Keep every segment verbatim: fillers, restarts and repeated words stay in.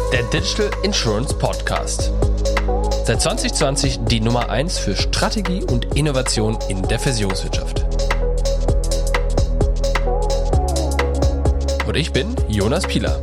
Der Digital Insurance Podcast. Seit zwanzig zwanzig die Nummer eins für Strategie und Innovation in der Versicherungswirtschaft. Und ich bin Jonas Pieler.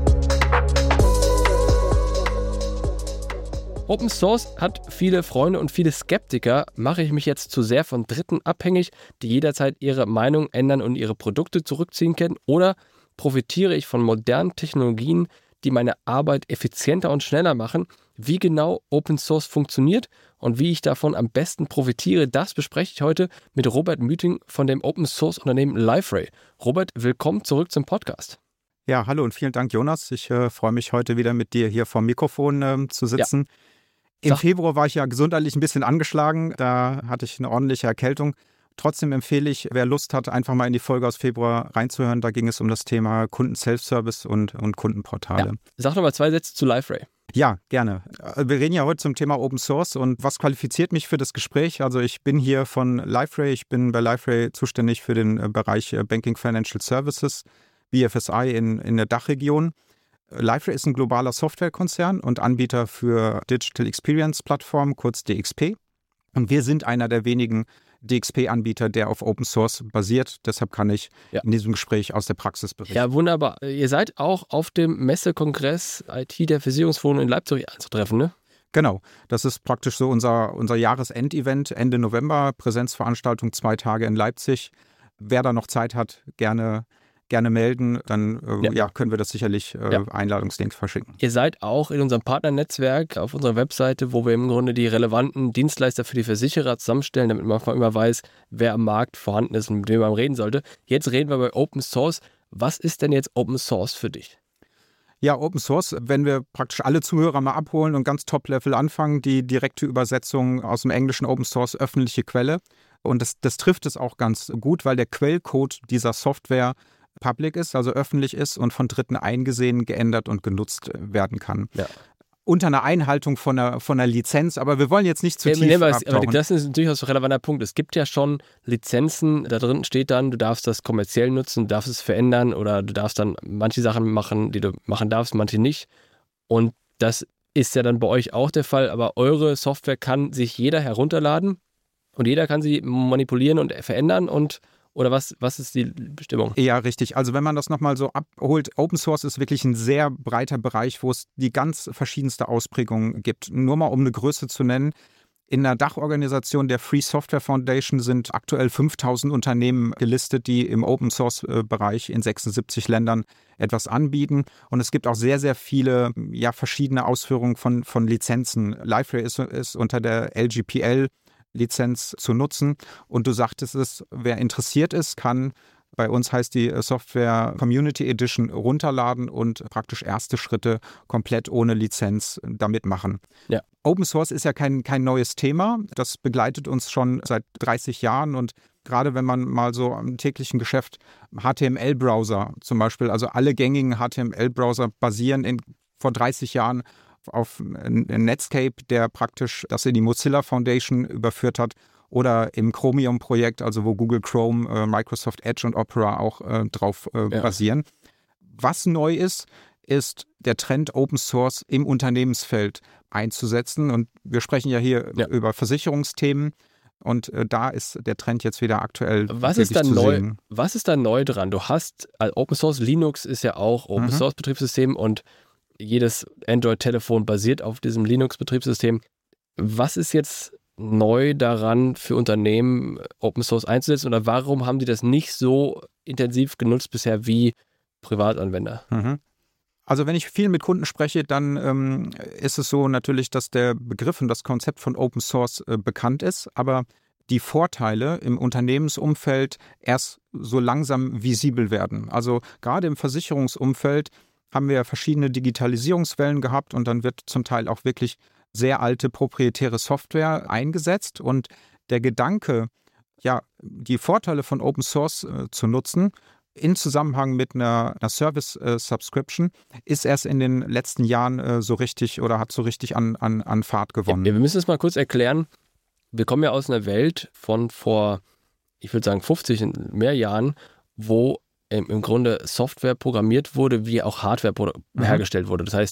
Open Source hat viele Freunde und viele Skeptiker. Mache ich mich jetzt zu sehr von Dritten abhängig, die jederzeit ihre Meinung ändern und ihre Produkte zurückziehen können? Oder profitiere ich von modernen Technologien, die meine Arbeit effizienter und schneller machen? Wie genau Open Source funktioniert und wie ich davon am besten profitiere, das bespreche ich heute mit Robert Müting von dem Open Source Unternehmen Liferay. Robert, willkommen zurück zum Podcast. Ja, hallo und vielen Dank, Jonas. Ich äh, freue mich heute wieder mit dir hier vor dem Mikrofon äh, zu sitzen. Ja. Im Sag. Februar war ich ja gesundheitlich ein bisschen angeschlagen. Da hatte ich eine ordentliche Erkältung. Trotzdem empfehle ich, wer Lust hat, einfach mal in die Folge aus Februar reinzuhören. Da ging es um das Thema Kunden-Self-Service und, und Kundenportale. Ja. Sag doch mal zwei Sätze zu Liferay. Ja, gerne. Wir reden ja heute zum Thema Open Source und was qualifiziert mich für das Gespräch? Also ich bin hier von Liferay. Ich bin bei Liferay zuständig für den Bereich Banking Financial Services, B F S I in, in der Dachregion. Liferay ist ein globaler Softwarekonzern und Anbieter für Digital Experience Plattformen, kurz D X P. Und wir sind einer der wenigen D X P-Anbieter, der auf Open Source basiert. Deshalb kann ich ja. in diesem Gespräch aus der Praxis berichten. Ja, wunderbar. Ihr seid auch auf dem Messekongress I T der Versicherungsforen in Leipzig anzutreffen, ne? Genau. Das ist praktisch so unser, unser Jahresendevent Ende November. Präsenzveranstaltung, zwei Tage in Leipzig. Wer da noch Zeit hat, gerne gerne melden, dann äh, ja. Ja, können wir das sicherlich äh, ja. Einladungslinks verschicken. Ihr seid auch in unserem Partnernetzwerk auf unserer Webseite, wo wir im Grunde die relevanten Dienstleister für die Versicherer zusammenstellen, damit man immer weiß, wer am Markt vorhanden ist und mit wem man reden sollte. Jetzt reden wir bei Open Source. Was ist denn jetzt Open Source für dich? Ja, Open Source, wenn wir praktisch alle Zuhörer mal abholen und ganz Top-Level anfangen, die direkte Übersetzung aus dem Englischen Open Source, öffentliche Quelle. Und das, das trifft es auch ganz gut, weil der Quellcode dieser Software public ist, also öffentlich ist und von Dritten eingesehen, geändert und genutzt werden kann. Ja. Unter einer Einhaltung von einer, von einer Lizenz, aber wir wollen jetzt nicht zu ja, tief nee, aber abtauchen. Aber das ist natürlich auch ein relevanter Punkt. Es gibt ja schon Lizenzen, da drin steht dann, du darfst das kommerziell nutzen, du darfst es verändern oder du darfst dann manche Sachen machen, die du machen darfst, manche nicht. Und das ist ja dann bei euch auch der Fall, aber eure Software kann sich jeder herunterladen und jeder kann sie manipulieren und verändern und Oder was, was ist die Bestimmung? Ja, richtig. Also wenn man das nochmal so abholt, Open Source ist wirklich ein sehr breiter Bereich, wo es die ganz verschiedenste Ausprägungen gibt. Nur mal um eine Größe zu nennen, in der Dachorganisation der Free Software Foundation sind aktuell fünftausend Unternehmen gelistet, die im Open Source Bereich in sechsundsiebzig Ländern etwas anbieten. Und es gibt auch sehr, sehr viele ja, verschiedene Ausführungen von, von Lizenzen. Liferay ist, ist unter der L G P L Lizenz zu nutzen. Und du sagtest es, wer interessiert ist, kann, bei uns heißt die Software Community Edition, runterladen und praktisch erste Schritte komplett ohne Lizenz damit machen. Ja. Open Source ist ja kein, kein neues Thema. Das begleitet uns schon seit dreißig Jahren und gerade wenn man mal so im täglichen Geschäft H T M L-Browser zum Beispiel, also alle gängigen H T M L-Browser basieren in, vor dreißig Jahren auf Netscape, der praktisch das in die Mozilla Foundation überführt hat, oder im Chromium-Projekt, also wo Google Chrome, äh, Microsoft Edge und Opera auch äh, drauf äh, ja. basieren. Was neu ist, ist der Trend, Open Source im Unternehmensfeld einzusetzen. Und wir sprechen ja hier ja. über Versicherungsthemen. Und äh, da ist der Trend jetzt wieder aktuell was ist da zu neu, sehen. Was ist da neu dran? Du hast, also Open Source, Linux ist ja auch Open mhm. Source Betriebssystem und jedes Android-Telefon basiert auf diesem Linux-Betriebssystem. Was ist jetzt neu daran für Unternehmen, Open Source einzusetzen oder warum haben die das nicht so intensiv genutzt bisher wie Privatanwender? Mhm. Also wenn ich viel mit Kunden spreche, dann ähm, ist es so natürlich, dass der Begriff und das Konzept von Open Source äh, bekannt ist, aber die Vorteile im Unternehmensumfeld erst so langsam visibel werden. Also gerade im Versicherungsumfeld haben wir verschiedene Digitalisierungswellen gehabt und dann wird zum Teil auch wirklich sehr alte proprietäre Software eingesetzt und der Gedanke, ja, die Vorteile von Open Source äh, zu nutzen, in Zusammenhang mit einer, einer Service-Subscription, äh, ist erst in den letzten Jahren äh, so richtig oder hat so richtig an, an, an Fahrt gewonnen. Ja, wir müssen es mal kurz erklären. Wir kommen ja aus einer Welt von vor, ich würde sagen fünfzig, mehr Jahren, wo im Grunde Software programmiert wurde, wie auch Hardware mhm. hergestellt wurde. Das heißt,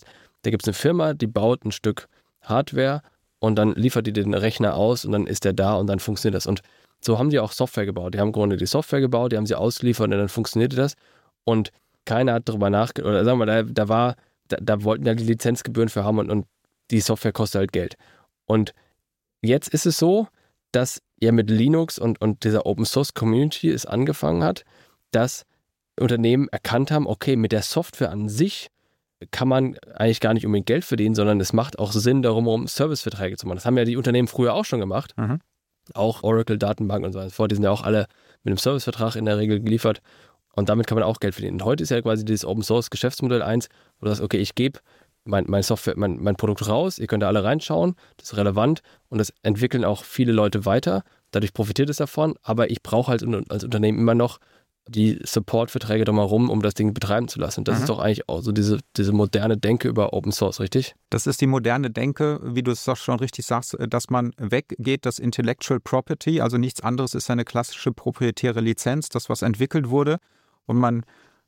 da gibt es eine Firma, die baut ein Stück Hardware und dann liefert die den Rechner aus und dann ist der da und dann funktioniert das. Und so haben die auch Software gebaut. Die haben im Grunde die Software gebaut, die haben sie ausgeliefert und dann funktionierte das. Und keiner hat darüber nachgedacht, oder sagen wir mal, da, da war, da, da wollten ja die Lizenzgebühren für haben und, und die Software kostet halt Geld. Und jetzt ist es so, dass ja mit Linux und, und dieser Open Source Community es angefangen hat, dass Unternehmen erkannt haben, okay, mit der Software an sich kann man eigentlich gar nicht unbedingt Geld verdienen, sondern es macht auch Sinn, darum um Serviceverträge zu machen. Das haben ja die Unternehmen früher auch schon gemacht. Mhm. Auch Oracle-Datenbanken und so weiter. Die sind ja auch alle mit einem Servicevertrag in der Regel geliefert. Und damit kann man auch Geld verdienen. Und heute ist ja quasi dieses Open Source Geschäftsmodell eins, wo du sagst, okay, ich gebe mein, mein Software, mein, mein Produkt raus, ihr könnt da alle reinschauen, das ist relevant und das entwickeln auch viele Leute weiter. Dadurch profitiert es davon, aber ich brauche halt als Unternehmen immer noch die Support-Verträge drumherum, um das Ding betreiben zu lassen. Das mhm. ist doch eigentlich auch so diese, diese moderne Denke über Open Source, richtig? Das ist die moderne Denke, wie du es doch schon richtig sagst, dass man weggeht, das Intellectual Property, also nichts anderes ist eine klassische proprietäre Lizenz, das was entwickelt wurde und man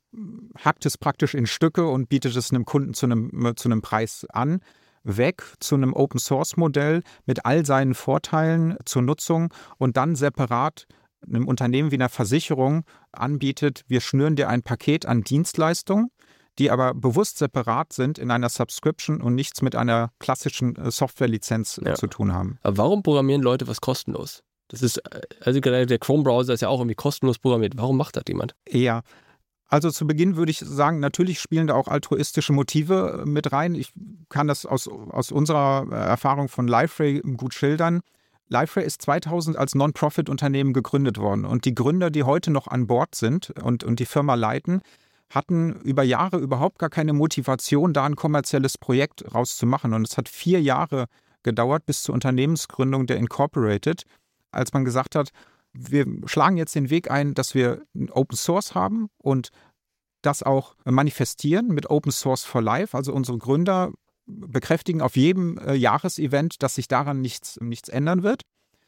hackt es praktisch in Stücke und bietet es einem Kunden zu einem, zu einem Preis an, weg zu einem Open-Source-Modell mit all seinen Vorteilen zur Nutzung und dann separat einem Unternehmen wie einer Versicherung anbietet, wir schnüren dir ein Paket an Dienstleistungen, die aber bewusst separat sind in einer Subscription und nichts mit einer klassischen Softwarelizenz ja. zu tun haben. Aber warum programmieren Leute was kostenlos? Das ist, also der Chrome-Browser ist ja auch irgendwie kostenlos programmiert. Warum macht das jemand? Ja, also zu Beginn würde ich sagen, natürlich spielen da auch altruistische Motive mit rein. Ich kann das aus, aus unserer Erfahrung von Liferay gut schildern. Liferay ist zweitausend als Non-Profit-Unternehmen gegründet worden und die Gründer, die heute noch an Bord sind und, und die Firma leiten, hatten über Jahre überhaupt gar keine Motivation, da ein kommerzielles Projekt rauszumachen. Und es hat vier Jahre gedauert bis zur Unternehmensgründung der Incorporated, als man gesagt hat, wir schlagen jetzt den Weg ein, dass wir Open Source haben und das auch manifestieren mit Open Source for Life. Also unsere Gründer bekräftigen auf jedem äh, Jahresevent, dass sich daran nichts, nichts ändern wird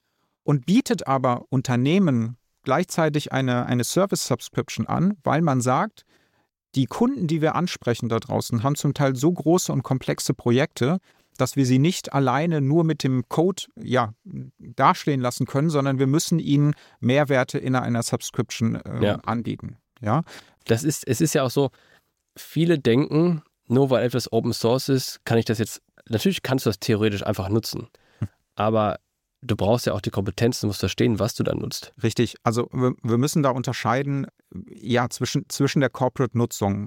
und bietet aber Unternehmen gleichzeitig eine, eine Service-Subscription an, weil man sagt, die Kunden, die wir ansprechen da draußen, haben zum Teil so große und komplexe Projekte, dass wir sie nicht alleine nur mit dem Code ja, dastehen lassen können, sondern wir müssen ihnen Mehrwerte in einer Subscription äh, ja. anbieten. Ja? Das ist, es ist ja auch so, viele denken, nur weil etwas Open Source ist, kann ich das jetzt, natürlich kannst du das theoretisch einfach nutzen, aber du brauchst ja auch die Kompetenz, du musst verstehen, was du dann nutzt. Richtig, also wir, wir müssen da unterscheiden, ja, zwischen, zwischen der Corporate-Nutzung.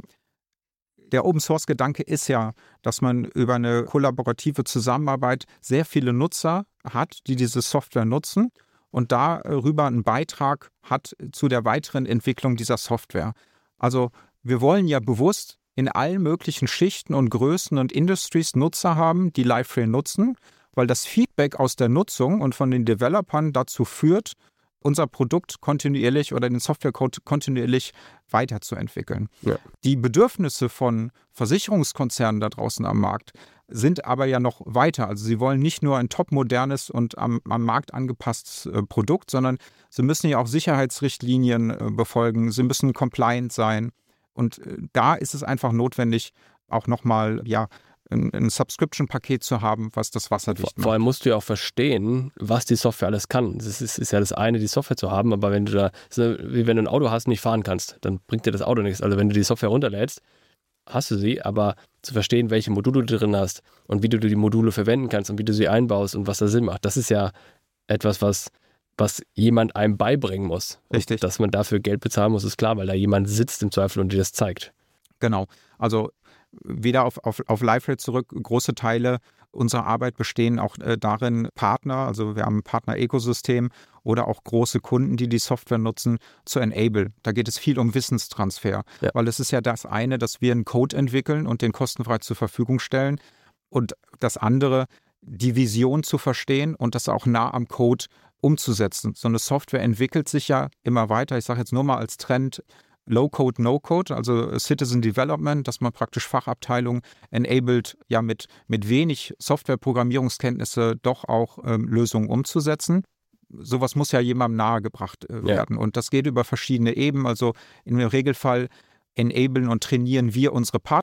Der Open-Source-Gedanke ist ja, dass man über eine kollaborative Zusammenarbeit sehr viele Nutzer hat, die diese Software nutzen und darüber einen Beitrag hat zu der weiteren Entwicklung dieser Software. Also wir wollen ja bewusst in allen möglichen Schichten und Größen und Industries Nutzer haben, die Liferay nutzen, weil das Feedback aus der Nutzung und von den Developern dazu führt, unser Produkt kontinuierlich oder den Softwarecode kontinuierlich weiterzuentwickeln. Ja. Die Bedürfnisse von Versicherungskonzernen da draußen am Markt sind aber ja noch weiter. Also sie wollen nicht nur ein topmodernes und am, am Markt angepasstes äh, Produkt, sondern sie müssen ja auch Sicherheitsrichtlinien äh, befolgen, sie müssen compliant sein. Und da ist es einfach notwendig, auch nochmal ja, ein, ein Subscription-Paket zu haben, was das wasserdicht macht. Vor allem musst du ja auch verstehen, was die Software alles kann. Es ist, ist ja das eine, die Software zu haben, aber wenn du da, wie wenn du ein Auto hast und nicht fahren kannst, dann bringt dir das Auto nichts. Also wenn du die Software runterlädst, hast du sie, aber zu verstehen, welche Module du drin hast und wie du die Module verwenden kannst und wie du sie einbaust und was da Sinn macht, das ist ja etwas, was was jemand einem beibringen muss. Richtig. Und dass man dafür Geld bezahlen muss, ist klar, weil da jemand sitzt im Zweifel und dir das zeigt. Genau. Also wieder auf, auf, auf Liferay zurück, große Teile unserer Arbeit bestehen auch äh, darin, Partner, also wir haben ein Partner-Ökosystem oder auch große Kunden, die die Software nutzen, zu enablen. Da geht es viel um Wissenstransfer, ja. Weil es ist ja das eine, dass wir einen Code entwickeln und den kostenfrei zur Verfügung stellen und das andere, die Vision zu verstehen und das auch nah am Code umzusetzen. So eine Software entwickelt sich ja immer weiter. Ich sage jetzt nur mal als Trend Low-Code, No-Code, also Citizen Development, dass man praktisch Fachabteilungen enabled, ja mit, mit wenig Software-Programmierungskenntnisse doch auch ähm, Lösungen umzusetzen. Sowas muss ja jemandem nahegebracht äh, werden. Ja. Und das geht über verschiedene Ebenen. Also im Regelfall enablen und trainieren wir unsere Partner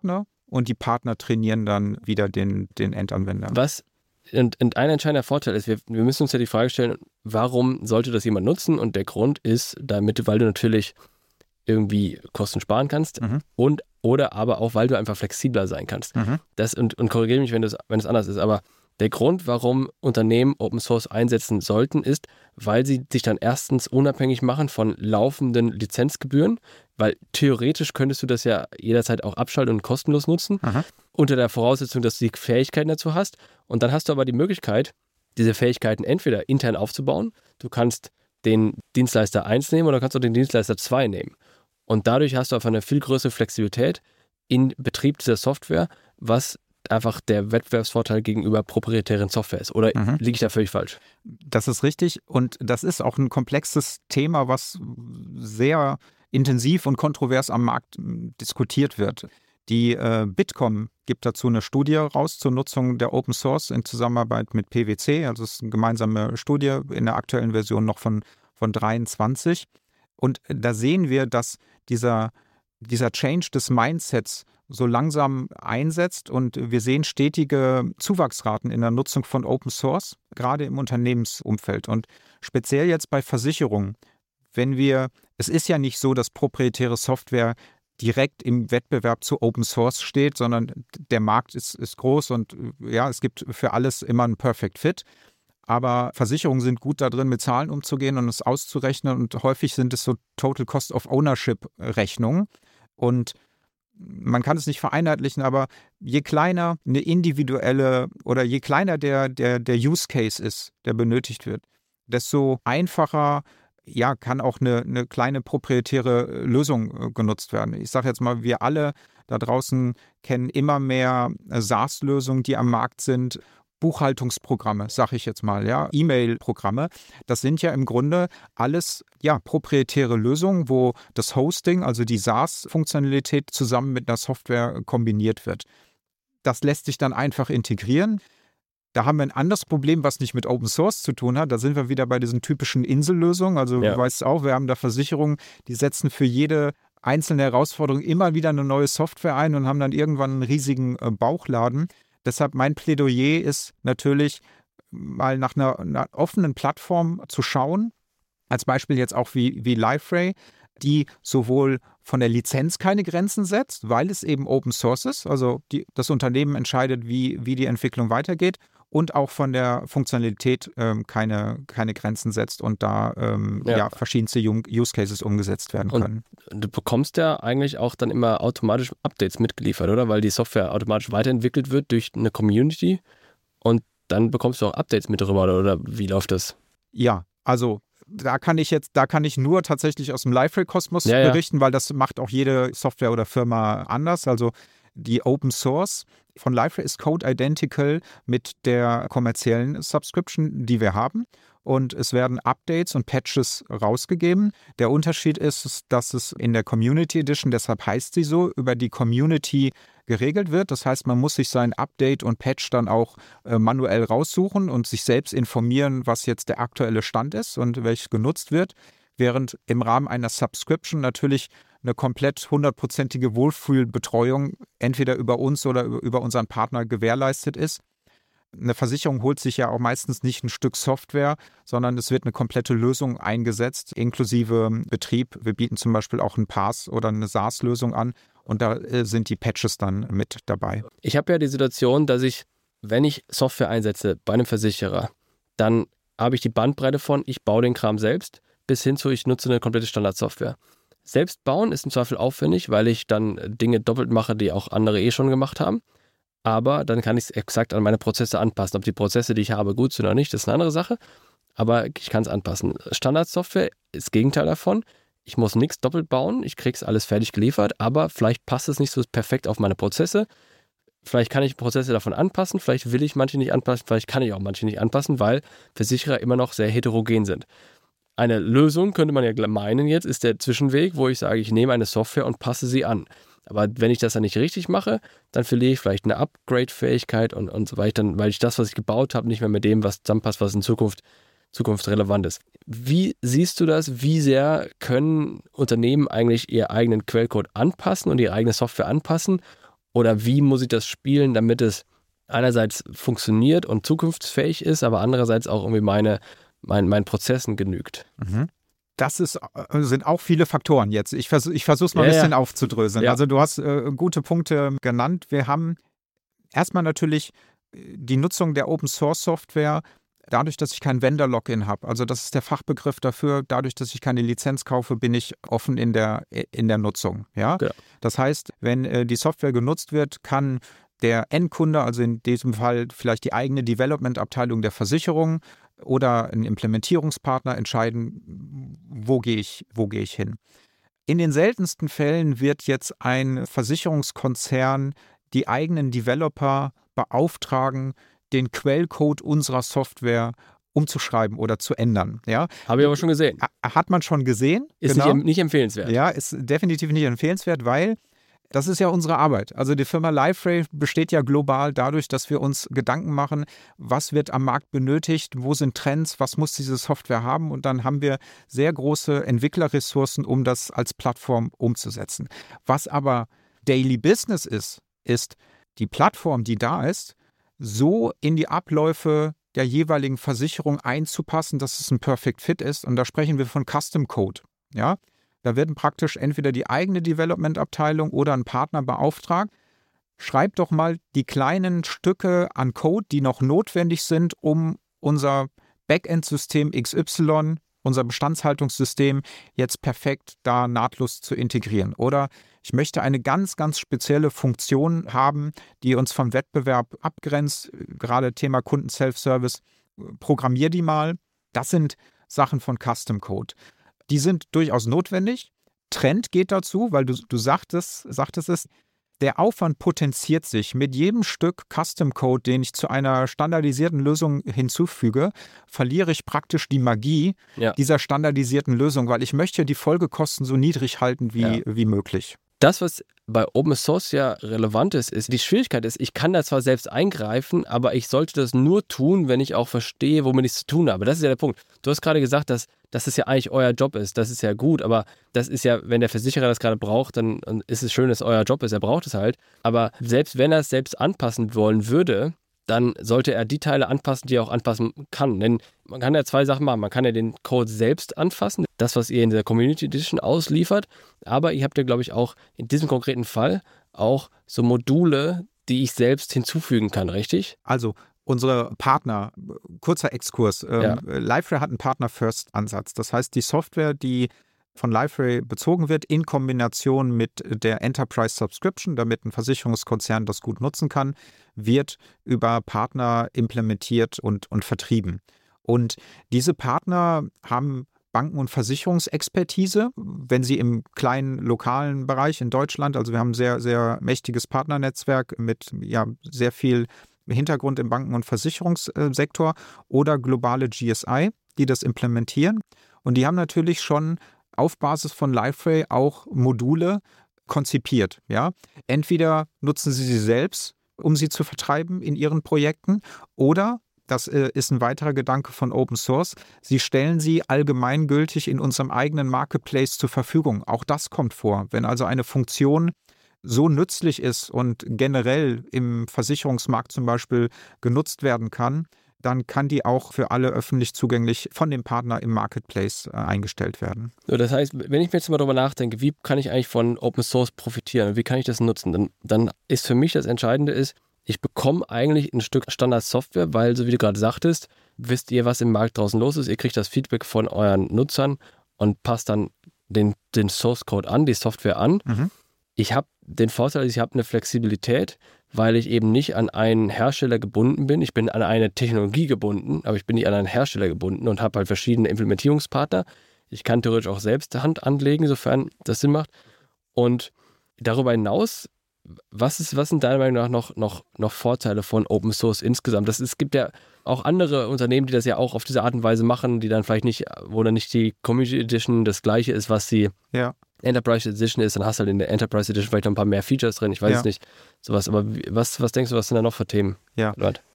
und die Partner trainieren dann wieder den, den Endanwender. Was und, und ein entscheidender Vorteil ist, wir, wir müssen uns ja die Frage stellen, warum sollte das jemand nutzen? Und der Grund ist, damit, weil du natürlich irgendwie Kosten sparen kannst Mhm. und oder aber auch, weil du einfach flexibler sein kannst. Mhm. Das, und, und korrigiere mich, wenn es wenn es anders ist, aber der Grund, warum Unternehmen Open Source einsetzen sollten, ist, weil sie sich dann erstens unabhängig machen von laufenden Lizenzgebühren, weil theoretisch könntest du das ja jederzeit auch abschalten und kostenlos nutzen, Aha. unter der Voraussetzung, dass du die Fähigkeiten dazu hast. Und dann hast du aber die Möglichkeit, diese Fähigkeiten entweder intern aufzubauen, du kannst den Dienstleister eins nehmen oder kannst auch den Dienstleister zwei nehmen. Und dadurch hast du einfach eine viel größere Flexibilität in Betrieb dieser Software, was einfach der Wettbewerbsvorteil gegenüber proprietären Software ist. Oder Mhm. liege ich da völlig falsch? Das ist richtig und das ist auch ein komplexes Thema, was sehr intensiv und kontrovers am Markt m, diskutiert wird. Die äh, Bitkom gibt dazu eine Studie raus zur Nutzung der Open Source in Zusammenarbeit mit P W C. Also es ist eine gemeinsame Studie in der aktuellen Version noch von, von dreiundzwanzig. Und da sehen wir, dass dieser, dieser Change des Mindsets so langsam einsetzt und wir sehen stetige Zuwachsraten in der Nutzung von Open Source, gerade im Unternehmensumfeld und speziell jetzt bei Versicherungen. Wenn wir, es ist ja nicht so, dass proprietäre Software direkt im Wettbewerb zu Open Source steht, sondern der Markt ist, ist groß und ja, es gibt für alles immer einen Perfect Fit. Aber Versicherungen sind gut da drin, mit Zahlen umzugehen und es auszurechnen und häufig sind es so Total Cost of Ownership Rechnungen und man kann es nicht vereinheitlichen, aber je kleiner eine individuelle oder je kleiner der, der, der Use Case ist, der benötigt wird, desto einfacher ja, kann auch eine, eine kleine proprietäre Lösung genutzt werden. Ich sage jetzt mal, wir alle da draußen kennen immer mehr SaaS-Lösungen, die am Markt sind. Buchhaltungsprogramme, sage ich jetzt mal, ja, E-Mail-Programme. Das sind ja im Grunde alles ja, proprietäre Lösungen, wo das Hosting, also die SaaS-Funktionalität zusammen mit einer Software kombiniert wird. Das lässt sich dann einfach integrieren. Da haben wir ein anderes Problem, was nicht mit Open Source zu tun hat. Da sind wir wieder bei diesen typischen Insellösungen. Also Ja. du weißt auch, wir haben da Versicherungen, die setzen für jede einzelne Herausforderung immer wieder eine neue Software ein und haben dann irgendwann einen riesigen äh, Bauchladen. Deshalb mein Plädoyer ist natürlich, mal nach einer, einer offenen Plattform zu schauen, als Beispiel jetzt auch wie, wie Liferay, die sowohl von der Lizenz keine Grenzen setzt, weil es eben Open Source ist, also die, das Unternehmen entscheidet, wie, wie die Entwicklung weitergeht und auch von der Funktionalität ähm, keine, keine Grenzen setzt und da ähm, Ja. ja. verschiedenste Use Cases umgesetzt werden Und können. du bekommst ja eigentlich auch dann immer automatisch Updates mitgeliefert, oder? Weil die Software automatisch weiterentwickelt wird durch eine Community und dann bekommst du auch Updates mit drüber, oder, oder wie läuft das? Ja, also da kann ich jetzt, da kann ich nur tatsächlich aus dem Liferay-Kosmos Ja, ja. berichten, weil das macht auch jede Software oder Firma anders. Also die Open Source von Liferay ist code identical mit der kommerziellen Subscription, die wir haben. Und es werden Updates und Patches rausgegeben. Der Unterschied ist, dass es in der Community Edition, deshalb heißt sie so, über die Community geregelt wird. Das heißt, man muss sich sein Update und Patch dann auch äh, manuell raussuchen und sich selbst informieren, was jetzt der aktuelle Stand ist und welches genutzt wird. Während im Rahmen einer Subscription natürlich eine komplett hundertprozentige Wohlfühlbetreuung entweder über uns oder über, über unseren Partner gewährleistet ist. Eine Versicherung holt sich ja auch meistens nicht ein Stück Software, sondern es wird eine komplette Lösung eingesetzt, inklusive Betrieb. Wir bieten zum Beispiel auch ein PaaS oder eine SaaS-Lösung an und da äh, sind die Patches dann mit dabei. Ich habe ja die Situation, dass ich, wenn ich Software einsetze bei einem Versicherer, dann habe ich die Bandbreite von, ich baue den Kram selbst, bis hin zu, ich nutze eine komplette Standardsoftware. Selbst bauen ist im Zweifel aufwendig, weil ich dann Dinge doppelt mache, die auch andere eh schon gemacht haben. Aber dann kann ich es exakt an meine Prozesse anpassen. Ob die Prozesse, die ich habe, gut sind oder nicht, das ist eine andere Sache. Aber ich kann es anpassen. Standardsoftware ist das Gegenteil davon. Ich muss nichts doppelt bauen. Ich kriege es alles fertig geliefert, aber vielleicht passt es nicht so perfekt auf meine Prozesse. Vielleicht kann ich Prozesse davon anpassen. Vielleicht will ich manche nicht anpassen. Vielleicht kann ich auch manche nicht anpassen, weil Versicherer immer noch sehr heterogen sind. Eine Lösung, könnte man ja meinen jetzt, ist der Zwischenweg, wo ich sage, ich nehme eine Software und passe sie an. Aber wenn ich das dann nicht richtig mache, dann verliere ich vielleicht eine Upgrade-Fähigkeit und, und so weiter, dann, weil ich das, was ich gebaut habe, nicht mehr mit dem, was zusammenpasst, was in Zukunft, Zukunft relevant ist. Wie siehst du das? Wie sehr können Unternehmen eigentlich ihren eigenen Quellcode anpassen und ihre eigene Software anpassen, Oder wie muss ich das spielen, damit es einerseits funktioniert und zukunftsfähig ist, aber andererseits auch irgendwie meine, mein, meinen Prozessen genügt? Mhm. Das ist, sind auch viele Faktoren jetzt. Ich, vers ich versuche es mal ja, ein bisschen ja. aufzudröseln. Ja. Also du hast äh, gute Punkte genannt. Wir haben erstmal natürlich die Nutzung der Open-Source-Software dadurch, dass ich kein Vendor-Login habe. Also das ist der Fachbegriff dafür. Dadurch, dass ich keine Lizenz kaufe, bin ich offen in der, in der Nutzung. Ja? Genau. Das heißt, wenn äh, die Software genutzt wird, kann der Endkunde, also in diesem Fall vielleicht die eigene Development-Abteilung der Versicherung oder ein Implementierungspartner entscheiden, wo gehe ich, wo gehe ich hin. In den seltensten Fällen wird jetzt ein Versicherungskonzern die eigenen Developer beauftragen, den Quellcode unserer Software umzuschreiben oder zu ändern. Ja? Habe ich aber schon gesehen. Hat man schon gesehen. Ist genau. nicht, nicht empfehlenswert. Ja, ist definitiv nicht empfehlenswert, weil das ist ja unsere Arbeit. Also die Firma Liferay besteht ja global dadurch, dass wir uns Gedanken machen, was wird am Markt benötigt, wo sind Trends, was muss diese Software haben, und dann haben wir sehr große Entwicklerressourcen, um das als Plattform umzusetzen. Was aber Daily Business ist, ist die Plattform, die da ist, so in die Abläufe der jeweiligen Versicherung einzupassen, dass es ein Perfect Fit ist, und da sprechen wir von Custom Code. Ja? Da werden praktisch entweder die eigene Development-Abteilung oder ein Partner beauftragt. Schreibt doch mal die kleinen Stücke an Code, die noch notwendig sind, um unser Backend-System X Y, unser Bestandshaltungssystem, jetzt perfekt da nahtlos zu integrieren. Oder ich möchte eine ganz, ganz spezielle Funktion haben, die uns vom Wettbewerb abgrenzt. Gerade Thema Kunden-Self-Service. Programmier die mal. Das sind Sachen von Custom Code. Die sind durchaus notwendig. Trend geht dazu, weil du, du sagtest, sagtest es, der Aufwand potenziert sich. Mit jedem Stück Custom Code, den ich zu einer standardisierten Lösung hinzufüge, verliere ich praktisch die Magie ja. dieser standardisierten Lösung, weil ich möchte die Folgekosten so niedrig halten wie, ja. wie möglich. Das, was bei Open Source ja relevant ist, ist, die Schwierigkeit ist, ich kann da zwar selbst eingreifen, aber ich sollte das nur tun, wenn ich auch verstehe, womit ich es zu tun habe. Das ist ja der Punkt. Du hast gerade gesagt, dass, dass es ja eigentlich euer Job ist. Das ist ja gut, aber das ist ja, wenn der Versicherer das gerade braucht, dann ist es schön, dass es euer Job ist. Er braucht es halt. Aber selbst wenn er es selbst anpassen wollen würde, dann sollte er die Teile anpassen, die er auch anpassen kann. Denn man kann ja zwei Sachen machen. Man kann ja den Code selbst anfassen, das, was ihr in der Community Edition ausliefert. Aber ihr habt ja, glaube ich, auch in diesem konkreten Fall auch so Module, die ich selbst hinzufügen kann, richtig? Also unsere Partner, kurzer Exkurs. Ja. Ähm, Liferay hat einen Partner-First-Ansatz. Das heißt, die Software, die von Liferay bezogen wird, in Kombination mit der Enterprise Subscription, damit ein Versicherungskonzern das gut nutzen kann, wird über Partner implementiert und, und vertrieben. Und diese Partner haben Banken- und Versicherungsexpertise, wenn sie im kleinen lokalen Bereich in Deutschland, also wir haben ein sehr, sehr mächtiges Partnernetzwerk mit ja, sehr viel Hintergrund im Banken- und Versicherungssektor, oder globale G S I, die das implementieren. Und die haben natürlich schon auf Basis von Liferay auch Module konzipiert. Ja? Entweder nutzen sie sie selbst, um sie zu vertreiben in ihren Projekten, oder, das äh, ist ein weiterer Gedanke von Open Source, sie stellen sie allgemeingültig in unserem eigenen Marketplace zur Verfügung. Auch das kommt vor. Wenn also eine Funktion so nützlich ist und generell im Versicherungsmarkt zum Beispiel genutzt werden kann, dann kann die auch für alle öffentlich zugänglich von dem Partner im Marketplace äh, eingestellt werden. So, das heißt, wenn ich mir jetzt mal darüber nachdenke, wie kann ich eigentlich von Open Source profitieren, wie kann ich das nutzen, dann, dann ist für mich das Entscheidende ist, ich bekomme eigentlich ein Stück Standard-Software, weil, so wie du gerade sagtest, wisst ihr, was im Markt draußen los ist, ihr kriegt das Feedback von euren Nutzern und passt dann den, den Source-Code an, die Software an. Mhm. Ich habe den Vorteil, ich habe eine Flexibilität, weil ich eben nicht an einen Hersteller gebunden bin. Ich bin an eine Technologie gebunden, aber ich bin nicht an einen Hersteller gebunden und habe halt verschiedene Implementierungspartner. Ich kann theoretisch auch selbst Hand anlegen, sofern das Sinn macht. Und darüber hinaus, was, ist, was sind deiner Meinung nach noch, noch, noch Vorteile von Open Source insgesamt? Das, es gibt ja auch andere Unternehmen, die das ja auch auf diese Art und Weise machen, die dann vielleicht nicht, wo dann nicht die Community Edition das gleiche ist, was die ja. Enterprise Edition ist, dann hast du halt in der Enterprise Edition vielleicht noch ein paar mehr Features drin, ich weiß ja. es nicht, sowas, aber was, was denkst du, was sind da noch für Themen? Ja, Leute?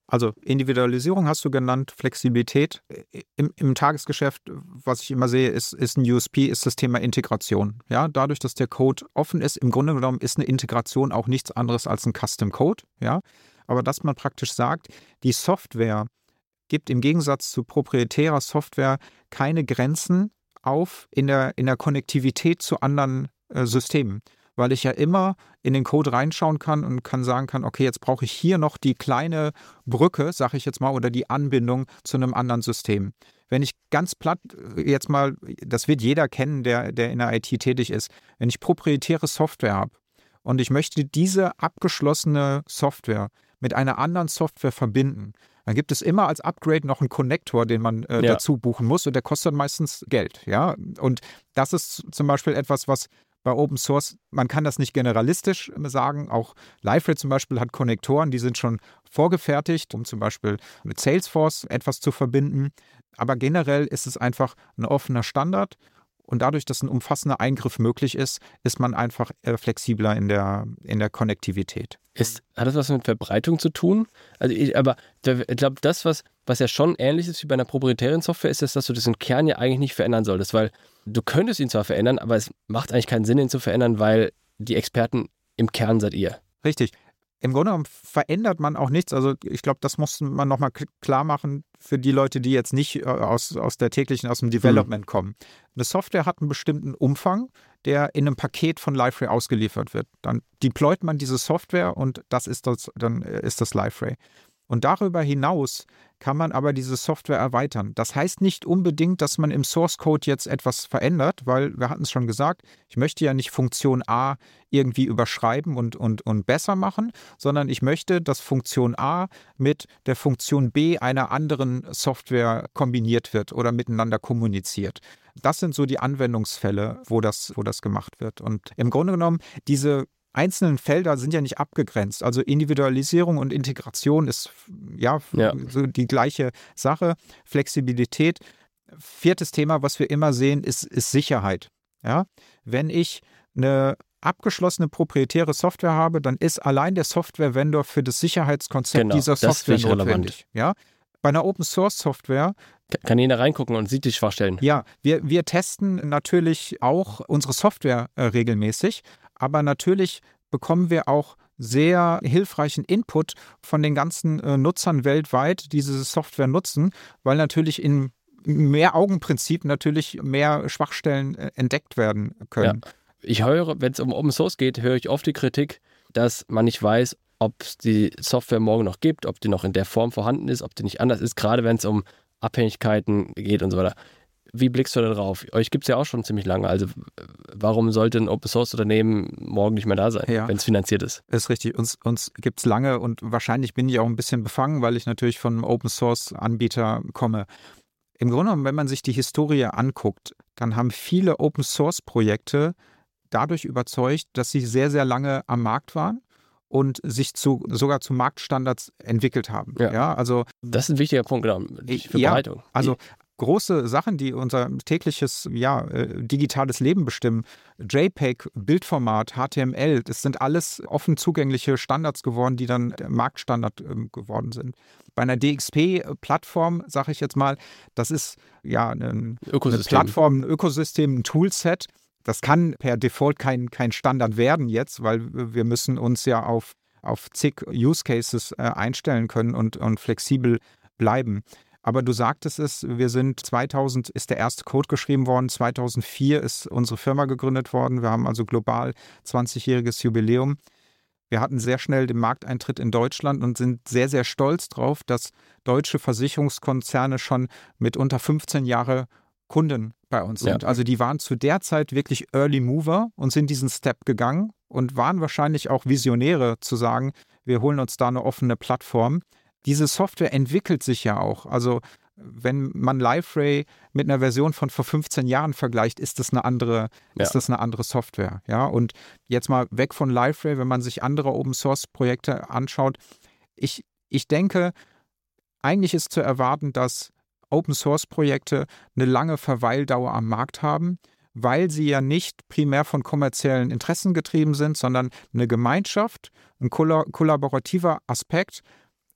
Also Individualisierung hast du genannt, Flexibilität. Im, im Tagesgeschäft, was ich immer sehe, ist, ist ein U S P, ist das Thema Integration. Ja, dadurch, dass der Code offen ist, im Grunde genommen ist eine Integration auch nichts anderes als ein Custom Code. Ja, aber dass man praktisch sagt, die Software gibt im Gegensatz zu proprietärer Software keine Grenzen auf in der, in der Konnektivität zu anderen äh, Systemen. Weil ich ja immer in den Code reinschauen kann und kann sagen kann, okay, jetzt brauche ich hier noch die kleine Brücke, sage ich jetzt mal, oder die Anbindung zu einem anderen System. Wenn ich ganz platt jetzt mal, das wird jeder kennen, der, der in der I T tätig ist, wenn ich proprietäre Software habe und ich möchte diese abgeschlossene Software mit einer anderen Software verbinden, dann gibt es immer als Upgrade noch einen Konnektor, den man äh, ja. dazu buchen muss und der kostet meistens Geld. Ja? Und das ist zum Beispiel etwas, was bei Open Source, man kann das nicht generalistisch sagen, auch Liferay zum Beispiel hat Konnektoren, die sind schon vorgefertigt, um zum Beispiel mit Salesforce etwas zu verbinden, aber generell ist es einfach ein offener Standard und dadurch, dass ein umfassender Eingriff möglich ist, ist man einfach äh, flexibler in der, in der Konnektivität. Ist, hat das was mit Verbreitung zu tun? Also ich, aber ich glaube, das, was, was ja schon ähnlich ist wie bei einer proprietären Software, ist, dass du das im Kern ja eigentlich nicht verändern solltest, weil du könntest ihn zwar verändern, aber es macht eigentlich keinen Sinn, ihn zu verändern, weil die Experten im Kern seid ihr. Richtig. Im Grunde genommen verändert man auch nichts. Also ich glaube, das muss man nochmal klar machen für die Leute, die jetzt nicht aus, aus der täglichen, aus dem Development mhm. kommen. Eine Software hat einen bestimmten Umfang, der in einem Paket von Liferay ausgeliefert wird. Dann deployt man diese Software und das ist das, dann ist das Liferay. Und darüber hinaus kann man aber diese Software erweitern. Das heißt nicht unbedingt, dass man im Source Code jetzt etwas verändert, weil wir hatten es schon gesagt, ich möchte ja nicht Funktion A irgendwie überschreiben und, und, und besser machen, sondern ich möchte, dass Funktion A mit der Funktion B einer anderen Software kombiniert wird oder miteinander kommuniziert. Das sind so die Anwendungsfälle, wo das, wo das gemacht wird. Und im Grunde genommen, diese einzelnen Felder sind ja nicht abgegrenzt. Also Individualisierung und Integration ist ja, ja. so die gleiche Sache. Flexibilität. Viertes Thema, was wir immer sehen, ist, ist Sicherheit. Ja? Wenn ich eine abgeschlossene proprietäre Software habe, dann ist allein der Software-Vendor für das Sicherheitskonzept genau, dieser Software notwendig. Ja? Bei einer Open-Source-Software kann jeder reingucken und sieht die Schwachstellen. Ja, wir, wir testen natürlich auch unsere Software äh, regelmäßig. Aber natürlich bekommen wir auch sehr hilfreichen Input von den ganzen äh, Nutzern weltweit, die diese Software nutzen, weil natürlich im Mehr-Augen-Prinzip natürlich mehr Schwachstellen äh, entdeckt werden können. Ja. Ich höre, wenn es um Open Source geht, höre ich oft die Kritik, dass man nicht weiß, ob es die Software morgen noch gibt, ob die noch in der Form vorhanden ist, ob die nicht anders ist, gerade wenn es um Abhängigkeiten geht und so weiter. Wie blickst du da drauf? Euch gibt es ja auch schon ziemlich lange. Also warum sollte ein Open-Source-Unternehmen morgen nicht mehr da sein, ja. wenn es finanziert ist? Ist richtig. Uns, uns gibt es lange und wahrscheinlich bin ich auch ein bisschen befangen, weil ich natürlich von einem Open-Source-Anbieter komme. Im Grunde genommen, wenn man sich die Historie anguckt, dann haben viele Open-Source-Projekte dadurch überzeugt, dass sie sehr, sehr lange am Markt waren und sich zu, sogar zu Marktstandards entwickelt haben. Ja. Ja, also, das ist ein wichtiger Punkt, genau, für ja, Bereitung. Also große Sachen, die unser tägliches ja, äh, digitales Leben bestimmen. JPEG, Bildformat, H T M L, das sind alles offen zugängliche Standards geworden, die dann Marktstandard äh, geworden sind. Bei einer D X P-Plattform, sage ich jetzt mal, das ist ja ein, eine Plattform, ein Ökosystem, ein Toolset. Das kann per Default kein, kein Standard werden jetzt, weil wir müssen uns ja auf, auf zig Use Cases äh, einstellen können und, und flexibel bleiben. Aber du sagtest es, wir sind zweitausend ist der erste Code geschrieben worden, zweitausendvier ist unsere Firma gegründet worden. Wir haben also global zwanzigjähriges Jubiläum. Wir hatten sehr schnell den Markteintritt in Deutschland und sind sehr, sehr stolz drauf, dass deutsche Versicherungskonzerne schon mit unter fünfzehn Jahre Kunden bei uns sind. Ja. Also die waren zu der Zeit wirklich Early Mover und sind diesen Step gegangen und waren wahrscheinlich auch Visionäre zu sagen, wir holen uns da eine offene Plattform. Diese Software entwickelt sich ja auch. Also wenn man Liferay mit einer Version von vor fünfzehn Jahren vergleicht, ist das eine andere, ja. ist das eine andere Software. Ja? Und jetzt mal weg von Liferay, wenn man sich andere Open-Source-Projekte anschaut. Ich, ich denke, eigentlich ist zu erwarten, dass Open-Source-Projekte eine lange Verweildauer am Markt haben, weil sie ja nicht primär von kommerziellen Interessen getrieben sind, sondern eine Gemeinschaft, ein kollaborativer Aspekt,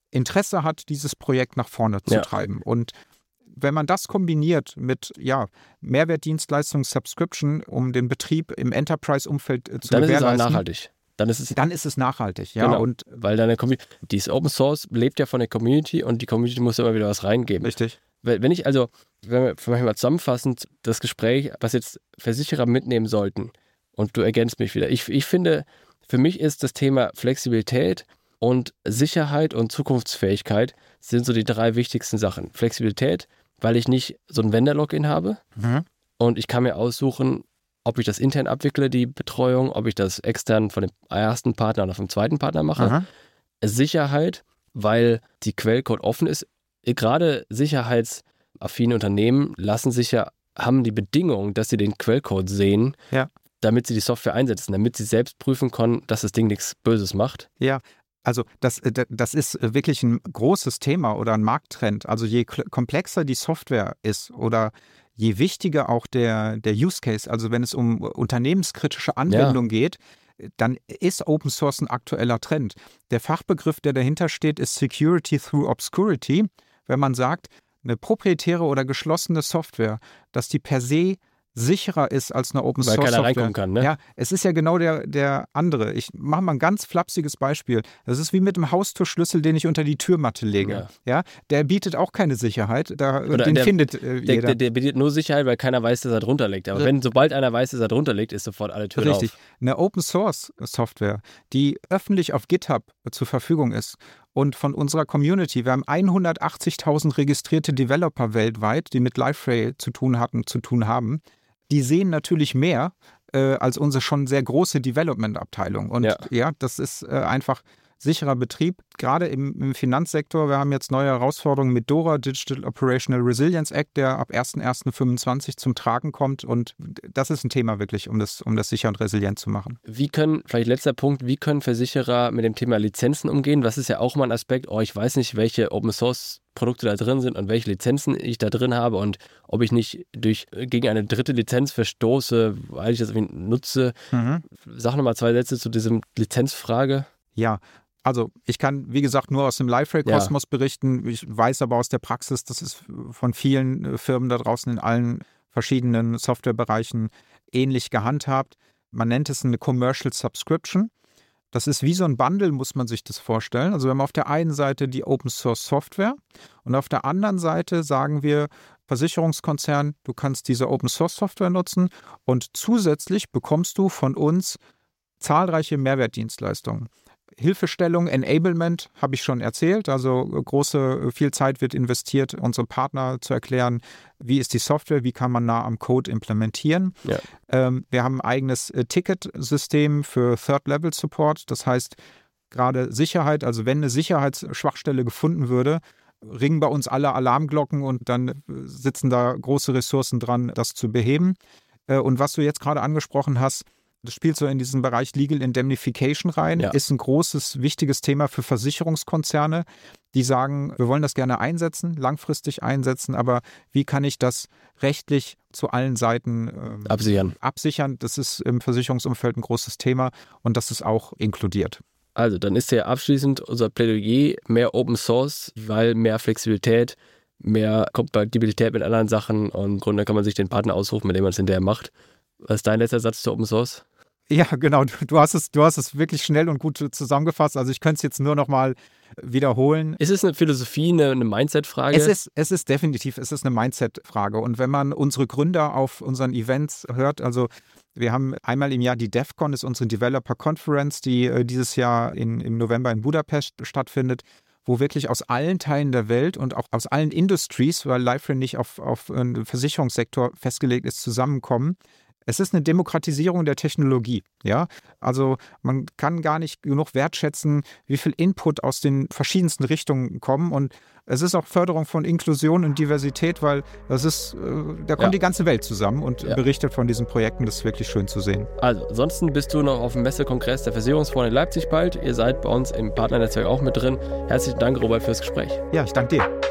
Interesse hat, dieses Projekt nach vorne zu ja. treiben. Und wenn man das kombiniert mit ja, Mehrwertdienstleistung, Subscription, um den Betrieb im Enterprise-Umfeld äh, zu dann gewährleisten. Dann ist es auch nachhaltig. Dann ist es, dann ist es nachhaltig, ja. Genau, und weil deine Community, dieses Open Source lebt ja von der Community und die Community muss immer wieder was reingeben. Richtig. Wenn ich also, wenn wir vielleicht mal zusammenfassend das Gespräch, was jetzt Versicherer mitnehmen sollten, und du ergänzt mich wieder. Ich, ich finde, für mich ist das Thema Flexibilität und Sicherheit und Zukunftsfähigkeit sind so die drei wichtigsten Sachen. Flexibilität, weil ich nicht so ein Vendor-Login habe mhm. und ich kann mir aussuchen, ob ich das intern abwickle, die Betreuung, ob ich das extern von dem ersten Partner oder vom zweiten Partner mache. Aha. Sicherheit, weil die Quellcode offen ist. Gerade sicherheitsaffine Unternehmen lassen sich ja, haben die Bedingung, dass sie den Quellcode sehen, ja. damit sie die Software einsetzen, damit sie selbst prüfen können, dass das Ding nichts Böses macht. Ja, also das, das ist wirklich ein großes Thema oder ein Markttrend. Also je komplexer die Software ist oder je wichtiger auch der, der Use Case, also wenn es um unternehmenskritische Anwendung ja. geht, dann ist Open Source ein aktueller Trend. Der Fachbegriff, der dahinter steht, ist Security through Obscurity. Wenn man sagt, eine proprietäre oder geschlossene Software, dass die per se sicherer ist als eine Open Source Software. Weil keiner reingucken kann, ne? Ja, es ist ja genau der, der andere. Ich mache mal ein ganz flapsiges Beispiel. Das ist wie mit dem Haustürschlüssel, den ich unter die Türmatte lege. Ja. Ja, der bietet auch keine Sicherheit. Da, den der, findet äh, der, jeder. Der, der bietet nur Sicherheit, weil keiner weiß, dass er drunter liegt. Aber wenn, sobald einer weiß, dass er drunter liegt, ist sofort alle Türen Richtig. auf. Eine Open Source Software, die öffentlich auf GitHub zur Verfügung ist und von unserer Community, wir haben hundertachtzigtausend registrierte Developer weltweit, die mit Liferay zu tun hatten, zu tun haben. Die sehen natürlich mehr äh, als unsere schon sehr große Development-Abteilung. Und ja, ja das ist äh, einfach sicherer Betrieb, gerade im, im Finanzsektor. Wir haben jetzt neue Herausforderungen mit DORA, Digital Operational Resilience Act, der ab erster erster fünfundzwanzig zum Tragen kommt. Und das ist ein Thema wirklich, um das, um das sicher und resilient zu machen. Wie können, vielleicht letzter Punkt, wie können Versicherer mit dem Thema Lizenzen umgehen? Das ist ja auch mal ein Aspekt, oh, ich weiß nicht, welche Open-Source-Produkte da drin sind und welche Lizenzen ich da drin habe und ob ich nicht durch gegen eine dritte Lizenz verstoße, weil ich das irgendwie nutze. Mhm. Sag nochmal zwei Sätze zu diesem Lizenzfrage. Ja, also ich kann, wie gesagt, nur aus dem Liferay-Kosmos ja. berichten. Ich weiß aber aus der Praxis, dass es von vielen Firmen da draußen in allen verschiedenen Softwarebereichen ähnlich gehandhabt. Man nennt es eine Commercial Subscription. Das ist wie so ein Bundle, muss man sich das vorstellen. Also wir haben auf der einen Seite die Open-Source-Software und auf der anderen Seite sagen wir, Versicherungskonzern, du kannst diese Open-Source-Software nutzen und zusätzlich bekommst du von uns zahlreiche Mehrwertdienstleistungen. Hilfestellung, Enablement habe ich schon erzählt, also große, viel Zeit wird investiert, unsere Partner zu erklären, wie ist die Software, wie kann man nah am Code implementieren. Ja. Ähm, wir haben ein eigenes äh, Ticketsystem für Third-Level-Support, das heißt gerade Sicherheit, also wenn eine Sicherheitsschwachstelle gefunden würde, ringen bei uns alle Alarmglocken und dann sitzen da große Ressourcen dran, das zu beheben. Äh, und was du jetzt gerade angesprochen hast, das spielt so in diesen Bereich Legal Indemnification rein, ja. ist ein großes, wichtiges Thema für Versicherungskonzerne, die sagen, wir wollen das gerne einsetzen, langfristig einsetzen, aber wie kann ich das rechtlich zu allen Seiten ähm, absichern? absichern? Das ist im Versicherungsumfeld ein großes Thema und das ist auch inkludiert. Also dann ist ja abschließend unser Plädoyer mehr Open Source, weil mehr Flexibilität, mehr Kompatibilität mit anderen Sachen und im Grunde kann man sich den Partner aussuchen, mit dem man es hinterher macht. Was ist dein letzter Satz zu Open Source? Ja, genau. Du hast es, du hast es wirklich schnell und gut zusammengefasst. Also ich könnte es jetzt nur noch mal wiederholen. Ist es eine Philosophie, eine, eine Mindset-Frage? Es ist, es ist definitiv, es ist eine Mindset-Frage. Und wenn man unsere Gründer auf unseren Events hört, also wir haben einmal im Jahr die DevCon, ist unsere Developer Conference, die äh, dieses Jahr in, im November in Budapest stattfindet, wo wirklich aus allen Teilen der Welt und auch aus allen Industries, weil Liferay nicht auf, auf einen Versicherungssektor festgelegt ist, zusammenkommen. Es ist eine Demokratisierung der Technologie, ja. Also man kann gar nicht genug wertschätzen, wie viel Input aus den verschiedensten Richtungen kommen und es ist auch Förderung von Inklusion und Diversität, weil das ist, da kommt ja. die ganze Welt zusammen und ja. berichtet von diesen Projekten. Das ist wirklich schön zu sehen. Also, ansonsten bist du noch auf dem Messekongress der Versicherungsfonds in Leipzig bald. Ihr seid bei uns im Partnernetzwerk auch mit drin. Herzlichen Dank, Robert, fürs Gespräch. Ja, ich danke dir.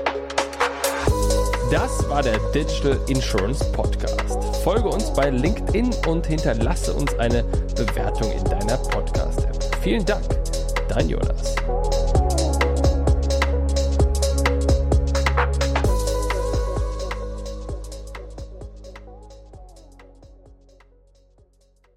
Das war der Digital Insurance Podcast. Folge uns bei LinkedIn und hinterlasse uns eine Bewertung in deiner Podcast-App. Vielen Dank, dein Jonas.